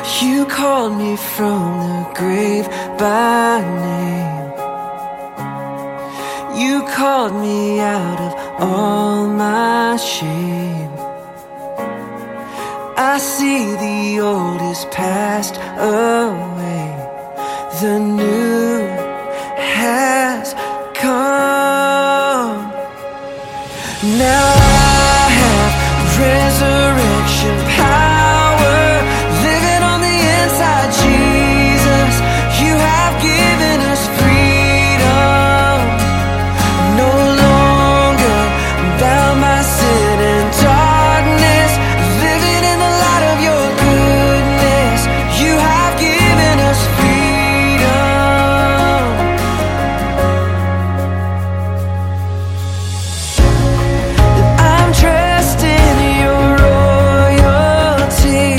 You called me from the grave by name. You called me out of all my shame. I see the old is passed away, the new has come. Now I have resurrection power living on the inside. Jesus, you have given us freedom. No longer bound by sin and darkness, living in the light of your goodness. You have given us freedom. And I'm dressed in your royalty.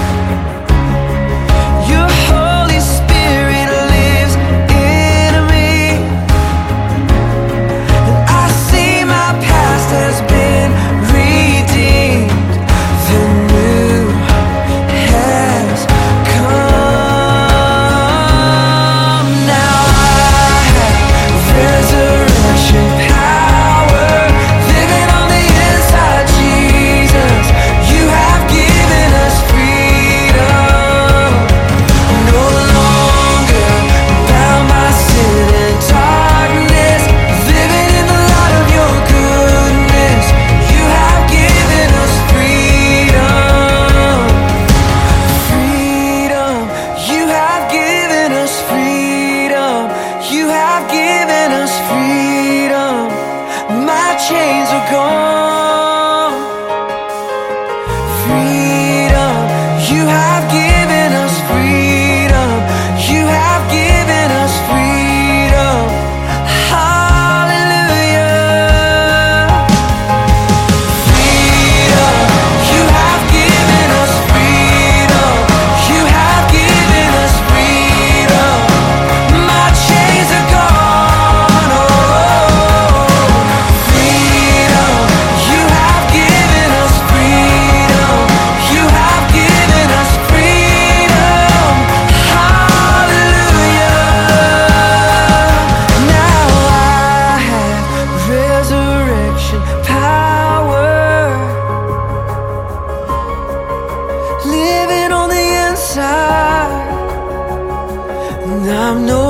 Your Holy Spirit lives in me. And I see my past has been redeemed. The new has come. Now I have resurrection power living on the inside. Jesus, you have given us freedom. No longer bound by sin and darkness, living in the light of your goodness. You have given us freedom. Freedom. You have given us freedom. You have given us freedom. My chains are gone. Freedom. You have given us freedom. You have given us freedom. Hallelujah. Freedom. You have given us freedom. You have given us freedom. My chains are gone. Oh, freedom. You have given us freedom. You have given us freedom. Hallelujah. Now I have resurrection power living on the inside. And I'm no